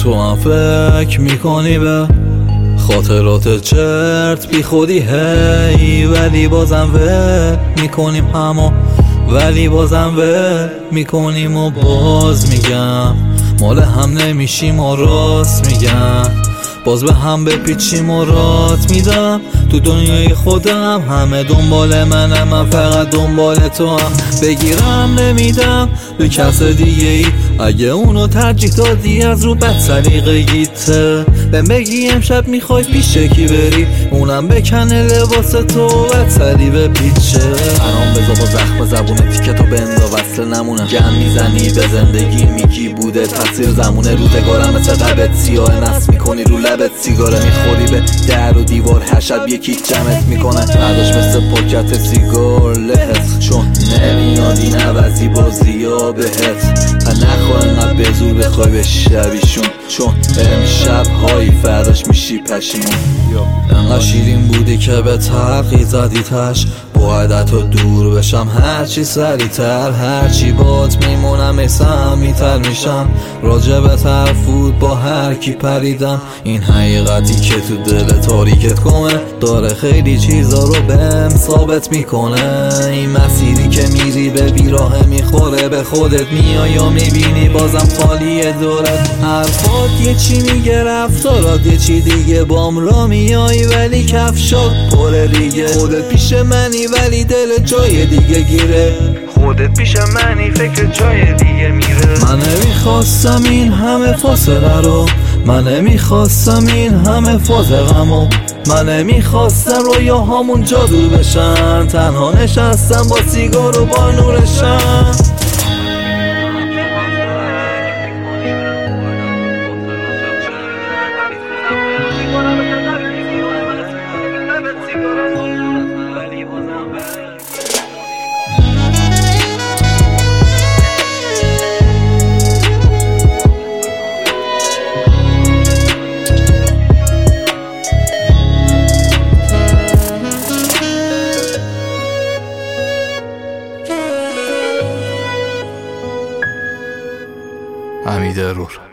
تو هم فکر میکنی به خاطرات چرت بی خودی هی، ولی بازم ول میکنیم ولی بازم ول میکنیم و باز میگم مال هم نمیشیم و راست میگم، باز به هم بپیچیم و رات میدم. تو دنیای خودم همه دنبال منم، من فقط دنبال تو هم. بگیرم نمیدم به کس دیگه ای، اگه اونو ترجیح دادی از رو بد سلیقه‌ایته. بهم بگی امشب میخوای پیش کی بری، اونم بکنه لباس تو بد سری به پیچه. حرام بذار با زخم زبون تیکتو بندا وصل نمونه، گم میزنی به زندگی میگی بوده تاثیر زمونه. روزگارم مثل قبت سیاه نصب میکنی رو لبت، سیگاره میخوری به در و دیوار، هر شب یکی جمعت میکنه. برداشت مثل پاکت سیگار لهت، چون نمیادی نوزی بازی ها بهت. و نخواه انقدر به زور بخوای به شبیشون، چون امشب هایی فرداش میشی پشیمون. انقدر شیرین بودی که به تلخی زدی تش، باید تو دور بشم هرچی سریعتر. هرچی بات میمونم میتر میشم، راجبت حرف بود با هر کی پریدم. این حقیقتی که تو دل تاریکت گمه، داره خیلی چیزا رو بهم ثابت میکنه. این مسیری که میری به بیراه میخوره، به خودت میای و میبینی بازم خالیه دورت. حرفات یه چی میگه، رفتارات یه چی دیگه، بام را میای ولی کفشات پر ریگه. خودت پیش منی ولی دل جای دیگه گیره، خودت پیش منی فکر جای دیگه میره. من نمیخواستم این همه فاصله رو، من نمیخواستم این همه فاز غمو، من نمیخواستم رویاهامون جادو بشن. تنها نشستم با سیگار و با نورشم. حمید رور